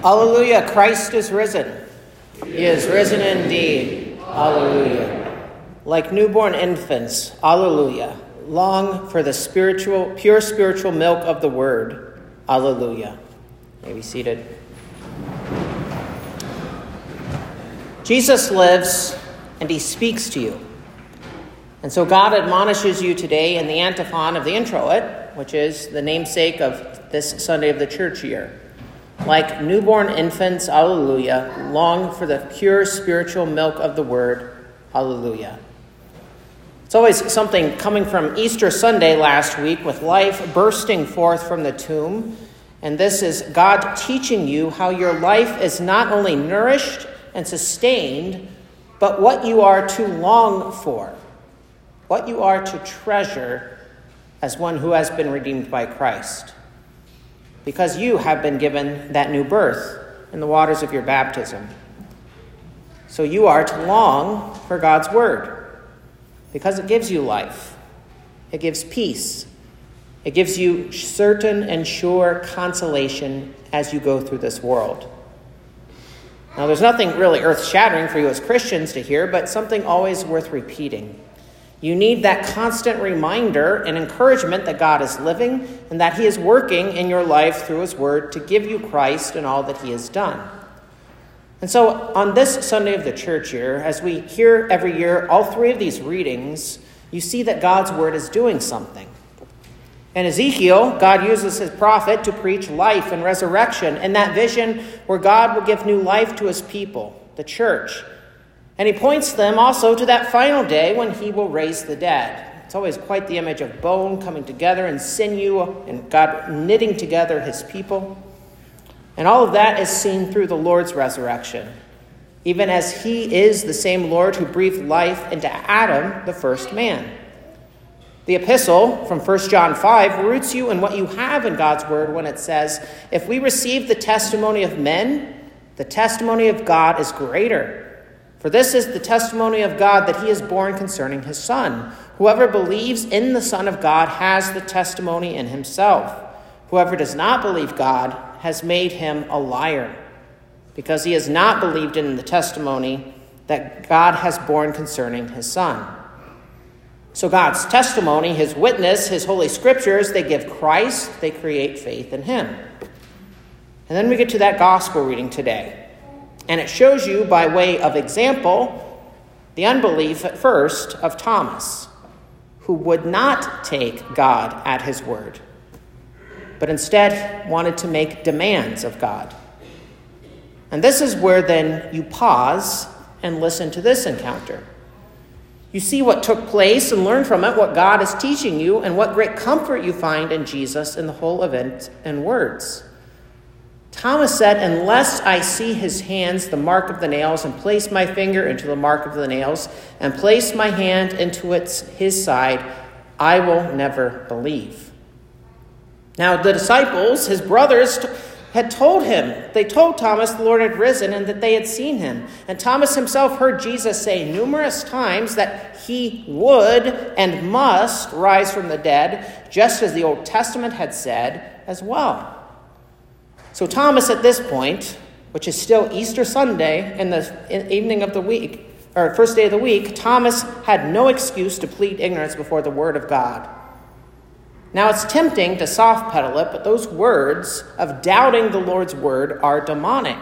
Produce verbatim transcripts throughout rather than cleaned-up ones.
Alleluia, Christ is risen. He is risen indeed. Alleluia. Like newborn infants, alleluia, long for the spiritual, pure spiritual milk of the word. Alleluia. You may be seated. Jesus lives and he speaks to you. And so God admonishes you today in the antiphon of the introit, which is the namesake of this Sunday of the church year. Like newborn infants, alleluia, long for the pure spiritual milk of the word, alleluia. It's always something coming from Easter Sunday last week with life bursting forth from the tomb. And this is God teaching you how your life is not only nourished and sustained, but what you are to long for, what you are to treasure as one who has been redeemed by Christ. Because you have been given that new birth in the waters of your baptism. So you are to long for God's word, because it gives you life. It gives peace. It gives you certain and sure consolation as you go through this world. Now, there's nothing really earth-shattering for you as Christians to hear, but something always worth repeating. You need that constant reminder and encouragement that God is living and that he is working in your life through his word to give you Christ and all that he has done. And so on this Sunday of the church year, as we hear every year all three of these readings, you see that God's word is doing something. In Ezekiel, God uses his prophet to preach life and resurrection in that vision where God will give new life to his people, the church. And he points them also to that final day when he will raise the dead. It's always quite the image of bone coming together and sinew and God knitting together his people. And all of that is seen through the Lord's resurrection, even as he is the same Lord who breathed life into Adam, the first man. The epistle from First John five roots you in what you have in God's word when it says, if we receive the testimony of men, the testimony of God is greater. For this is the testimony of God that he is born concerning his Son. Whoever believes in the Son of God has the testimony in himself. Whoever does not believe God has made him a liar, because he has not believed in the testimony that God has borne concerning his Son. So God's testimony, his witness, his holy scriptures, they give Christ, they create faith in him. And then we get to that gospel reading today. And it shows you, by way of example, the unbelief at first of Thomas, who would not take God at his word, but instead wanted to make demands of God. And this is where then you pause and listen to this encounter. You see what took place and learn from it what God is teaching you and what great comfort you find in Jesus in the whole event and words. Thomas said, unless I see his hands, the mark of the nails, and place my finger into the mark of the nails, and place my hand into its his side, I will never believe. Now the disciples, his brothers, had told him, they told Thomas the Lord had risen and that they had seen him. And Thomas himself heard Jesus say numerous times that he would and must rise from the dead, just as the Old Testament had said as well. So Thomas at this point, which is still Easter Sunday in the evening of the week, or first day of the week, Thomas had no excuse to plead ignorance before the word of God. Now it's tempting to soft pedal it, but those words of doubting the Lord's word are demonic.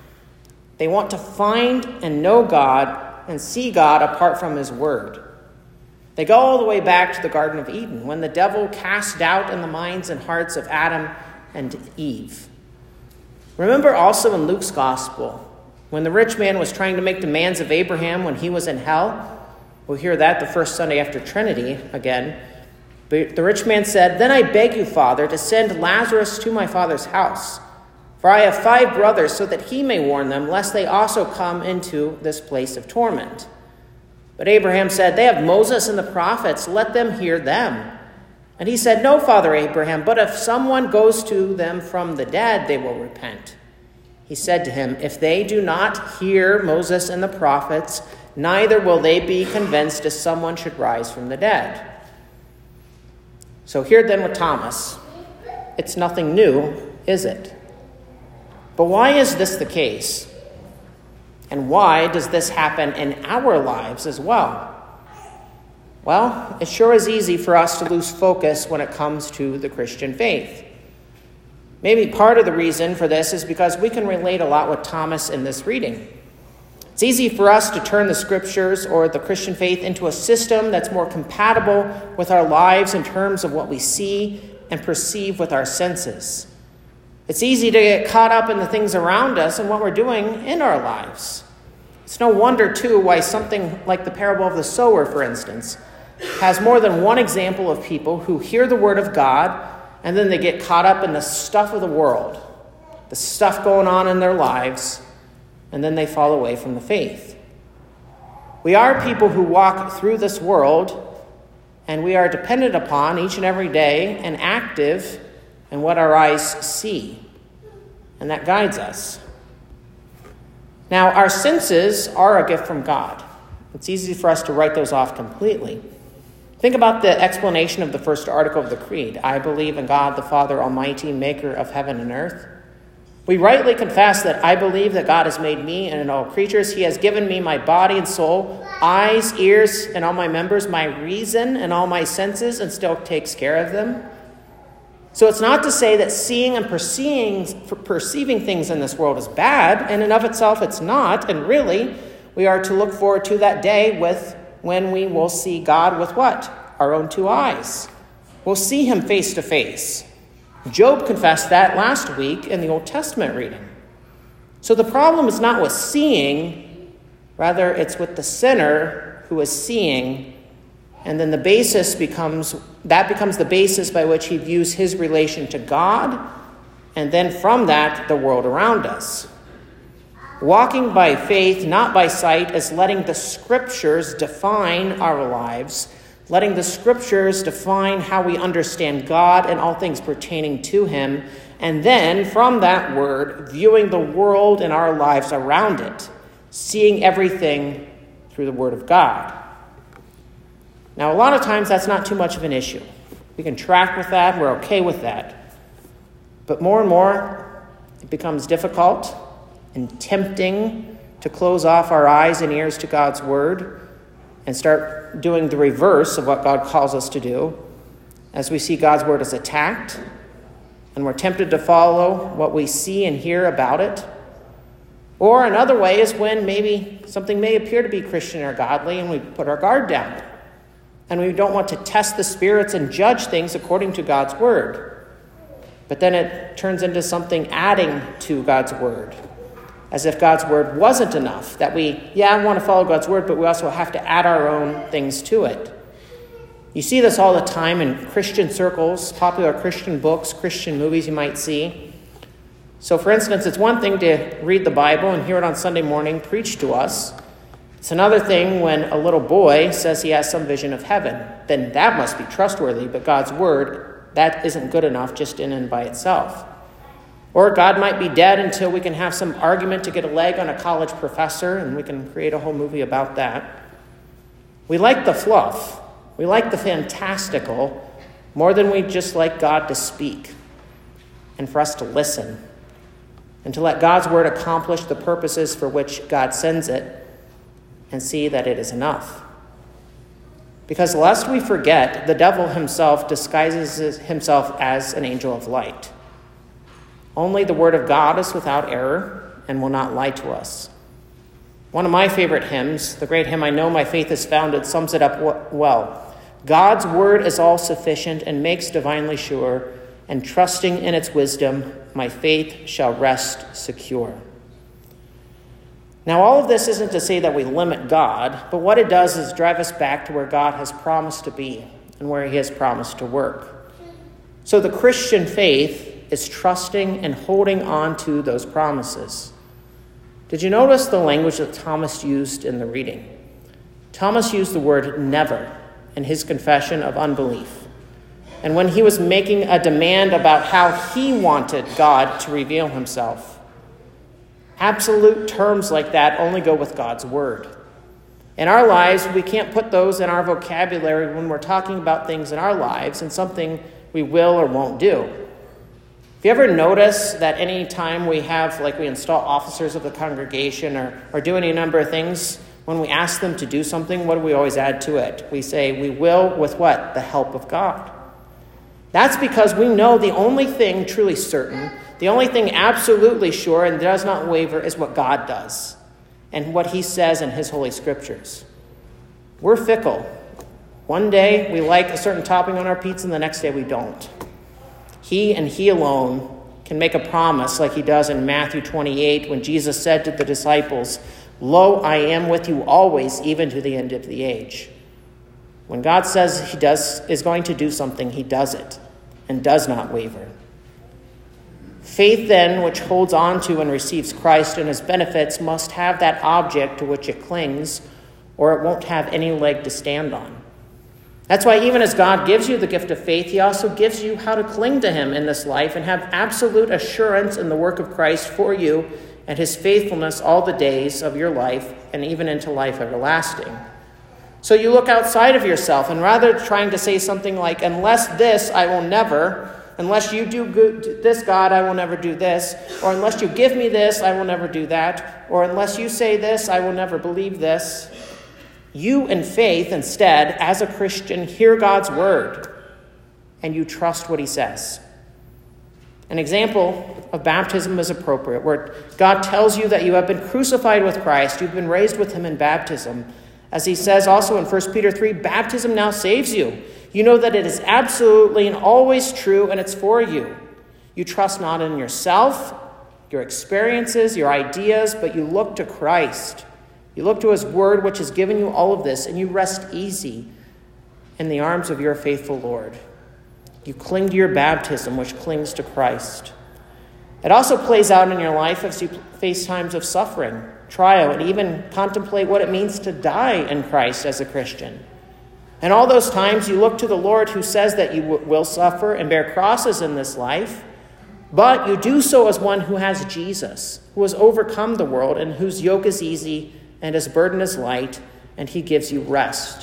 They want to find and know God and see God apart from his word. They go all the way back to the Garden of Eden, when the devil cast doubt in the minds and hearts of Adam and Eve. Remember also in Luke's gospel, when the rich man was trying to make demands of Abraham when he was in hell? We'll hear that the first Sunday after Trinity again. But the rich man said, then I beg you, Father, to send Lazarus to my father's house. For I have five brothers, so that he may warn them, lest they also come into this place of torment. But Abraham said, they have Moses and the prophets, let them hear them. And he said, no, Father Abraham, but if someone goes to them from the dead, they will repent. He said to him, if they do not hear Moses and the prophets, neither will they be convinced if someone should rise from the dead. So here then with Thomas, it's nothing new, is it? But why is this the case? And why does this happen in our lives as well? Well, it sure is easy for us to lose focus when it comes to the Christian faith. Maybe part of the reason for this is because we can relate a lot with Thomas in this reading. It's easy for us to turn the scriptures or the Christian faith into a system that's more compatible with our lives in terms of what we see and perceive with our senses. It's easy to get caught up in the things around us and what we're doing in our lives. It's no wonder, too, why something like the parable of the sower, for instance, has more than one example of people who hear the word of God and then they get caught up in the stuff of the world, the stuff going on in their lives, and then they fall away from the faith. We are people who walk through this world, and we are dependent upon each and every day and active in what our eyes see, and that guides us. Now, our senses are a gift from God. It's easy for us to write those off completely. Think about the explanation of the first article of the Creed. I believe in God, the Father Almighty, maker of heaven and earth. We rightly confess that I believe that God has made me and all creatures. He has given me my body and soul, eyes, ears, and all my members, my reason and all my senses, and still takes care of them. So it's not to say that seeing and perceiving, perceiving things in this world is bad, and in of itself it's not. And really, we are to look forward to that day with when we will see God with what? Our own two eyes. We'll see him face to face. Job confessed that last week in the Old Testament reading. So the problem is not with seeing, rather it's with the sinner who is seeing, and then the basis becomes, that becomes the basis by which he views his relation to God, and then from that, the world around us. Walking by faith, not by sight, is letting the scriptures define our lives, letting the scriptures define how we understand God and all things pertaining to him, and then from that word, viewing the world and our lives around it, seeing everything through the word of God. Now, a lot of times that's not too much of an issue. We can track with that, we're okay with that. But more and more, it becomes difficult and tempting to close off our eyes and ears to God's word and start doing the reverse of what God calls us to do as we see God's word as attacked and we're tempted to follow what we see and hear about it. Or another way is when maybe something may appear to be Christian or godly and we put our guard down and we don't want to test the spirits and judge things according to God's word. But then it turns into something adding to God's word, as if God's word wasn't enough, that we, yeah, want to follow God's word, but we also have to add our own things to it. You see this all the time in Christian circles, popular Christian books, Christian movies you might see. So, for instance, it's one thing to read the Bible and hear it on Sunday morning preached to us. It's another thing when a little boy says he has some vision of heaven. Then that must be trustworthy, but God's word, that isn't good enough just in and by itself. Or God might be dead until we can have some argument to get a leg on a college professor, and we can create a whole movie about that. We like the fluff. We like the fantastical more than we just like God to speak and for us to listen and to let God's word accomplish the purposes for which God sends it and see that it is enough. Because lest we forget, the devil himself disguises himself as an angel of light. Only the word of God is without error and will not lie to us. One of my favorite hymns, the great hymn, I Know My Faith is Founded, sums it up well. God's word is all sufficient and makes divinely sure, and trusting in its wisdom, my faith shall rest secure. Now, all of this isn't to say that we limit God, but what it does is drive us back to where God has promised to be and where he has promised to work. So the Christian faith is trusting and holding on to those promises. Did you notice the language that Thomas used in the reading? Thomas used the word never in his confession of unbelief. And when he was making a demand about how he wanted God to reveal himself, absolute terms like that only go with God's word. In our lives, we can't put those in our vocabulary when we're talking about things in our lives and something we will or won't do. If you ever notice that any time we have, like we install officers of the congregation or, or do any number of things, when we ask them to do something, what do we always add to it? We say, we will with what? The help of God. That's because we know the only thing truly certain, the only thing absolutely sure and does not waver is what God does and what he says in his holy scriptures. We're fickle. One day we like a certain topping on our pizza and the next day we don't. He and he alone can make a promise like he does in Matthew twenty-eight when Jesus said to the disciples, "Lo, I am with you always, even to the end of the age." When God says he does is going to do something, he does it and does not waver. Faith, then, which holds on to and receives Christ and his benefits, must have that object to which it clings, or it won't have any leg to stand on. That's why even as God gives you the gift of faith, he also gives you how to cling to him in this life and have absolute assurance in the work of Christ for you and his faithfulness all the days of your life and even into life everlasting. So you look outside of yourself, and rather than trying to say something like, unless this, I will never, unless you do good, this, God, I will never do this, or unless you give me this, I will never do that, or unless you say this, I will never believe this. You in faith, instead, as a Christian, hear God's word, and you trust what he says. An example of baptism is appropriate, where God tells you that you have been crucified with Christ, you've been raised with him in baptism. As he says also in First Peter three, baptism now saves you. You know that it is absolutely and always true, and it's for you. You trust not in yourself, your experiences, your ideas, but you look to Christ. You look to his word, which has given you all of this, and you rest easy in the arms of your faithful Lord. You cling to your baptism, which clings to Christ. It also plays out in your life as you face times of suffering, trial, and even contemplate what it means to die in Christ as a Christian. And all those times you look to the Lord, who says that you w- will suffer and bear crosses in this life, but you do so as one who has Jesus, who has overcome the world and whose yoke is easy and his burden is light, and he gives you rest.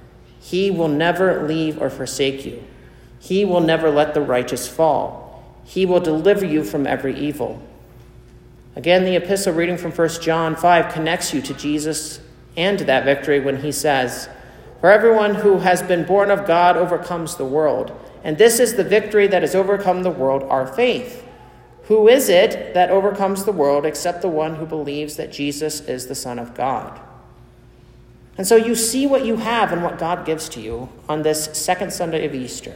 He will never leave or forsake you. He will never let the righteous fall. He will deliver you from every evil. Again, the epistle reading from First John five connects you to Jesus and to that victory when he says, "For everyone who has been born of God overcomes the world. And this is the victory that has overcome the world, our faith. Who is it that overcomes the world except the one who believes that Jesus is the Son of God?" And so you see what you have and what God gives to you on this second Sunday of Easter,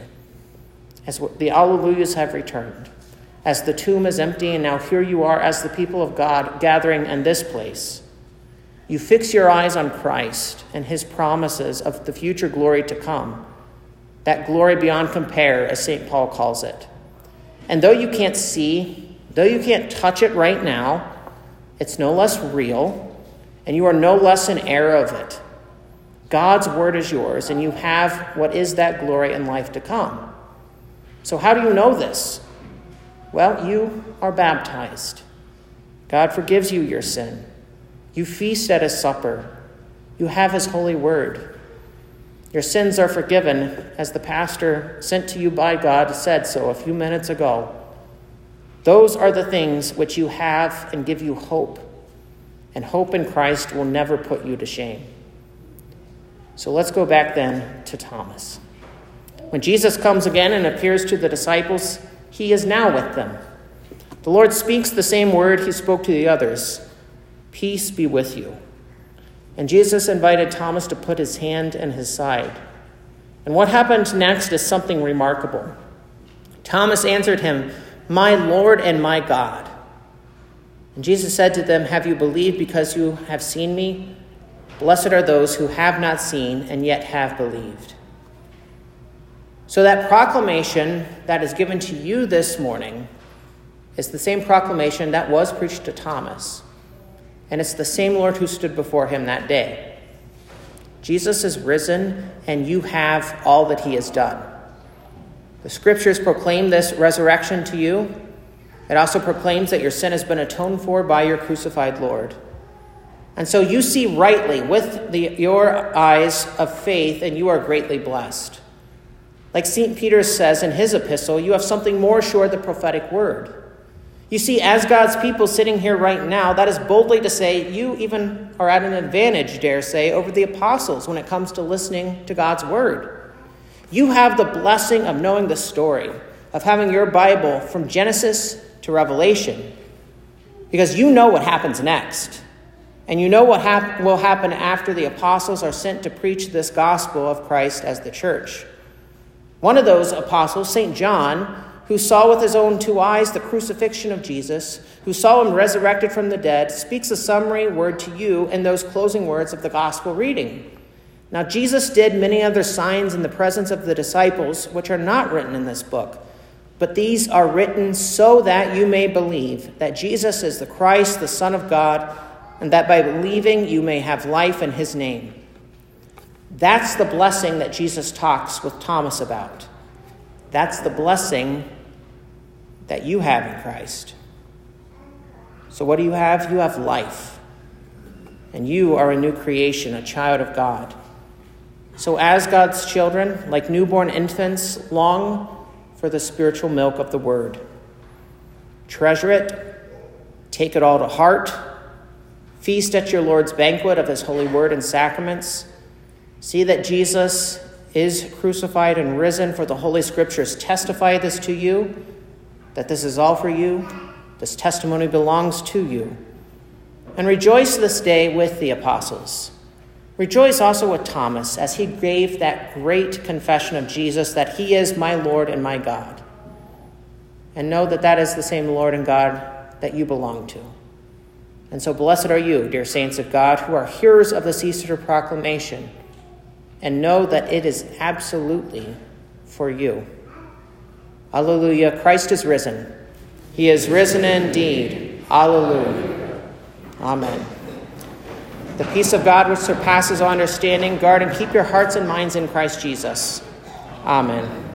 as the Alleluias have returned, as the tomb is empty, and now here you are as the people of God gathering in this place. You fix your eyes on Christ and his promises of the future glory to come, that glory beyond compare, as Saint Paul calls it. And though you can't see, though you can't touch it right now, it's no less real, and you are no less in heir of it. God's word is yours, and you have what is that glory in life to come. So how do you know this? Well, you are baptized. God forgives you your sin. You feast at his supper. You have his holy word. Your sins are forgiven, as the pastor sent to you by God said so a few minutes ago. Those are the things which you have and give you hope. And hope in Christ will never put you to shame. So let's go back then to Thomas. When Jesus comes again and appears to the disciples, he is now with them. The Lord speaks the same word he spoke to the others. Peace be with you. And Jesus invited Thomas to put his hand in his side. And what happened next is something remarkable. Thomas answered him, "My Lord and my God." And Jesus said to them, "Have you believed because you have seen me? Blessed are those who have not seen and yet have believed." So that proclamation that is given to you this morning is the same proclamation that was preached to Thomas. And it's the same Lord who stood before him that day. Jesus is risen, and you have all that he has done. The scriptures proclaim this resurrection to you. It also proclaims that your sin has been atoned for by your crucified Lord. And so you see rightly with the, your eyes of faith, and you are greatly blessed. Like Saint Peter says in his epistle, you have something more sure, the prophetic word. You see, as God's people sitting here right now, that is boldly to say you even are at an advantage, dare say, over the apostles when it comes to listening to God's word. You have the blessing of knowing the story, of having your Bible from Genesis to Revelation, because you know what happens next. And you know what hap- will happen after the apostles are sent to preach this gospel of Christ as the church. One of those apostles, Saint John, who saw with his own two eyes the crucifixion of Jesus, who saw him resurrected from the dead, speaks a summary word to you in those closing words of the gospel reading. Now, Jesus did many other signs in the presence of the disciples, which are not written in this book, but these are written so that you may believe that Jesus is the Christ, the Son of God, and that by believing you may have life in his name. That's the blessing that Jesus talks with Thomas about. That's the blessing that you have in Christ. So what do you have? You have life. And you are a new creation, a child of God. So as God's children, like newborn infants, long for the spiritual milk of the word. Treasure it. Take it all to heart. Feast at your Lord's banquet of his holy word and sacraments. See that Jesus is crucified and risen, for the Holy Scriptures testify this to you, that this is all for you. This testimony belongs to you. And rejoice this day with the apostles. Rejoice also with Thomas as he gave that great confession of Jesus that he is my Lord and my God. And know that that is the same Lord and God that you belong to. And so blessed are you, dear saints of God, who are hearers of this Easter proclamation, and know that it is absolutely for you. Alleluia, Christ is risen. He is risen indeed. Alleluia. Amen. The peace of God which surpasses all understanding, guard and keep your hearts and minds in Christ Jesus. Amen.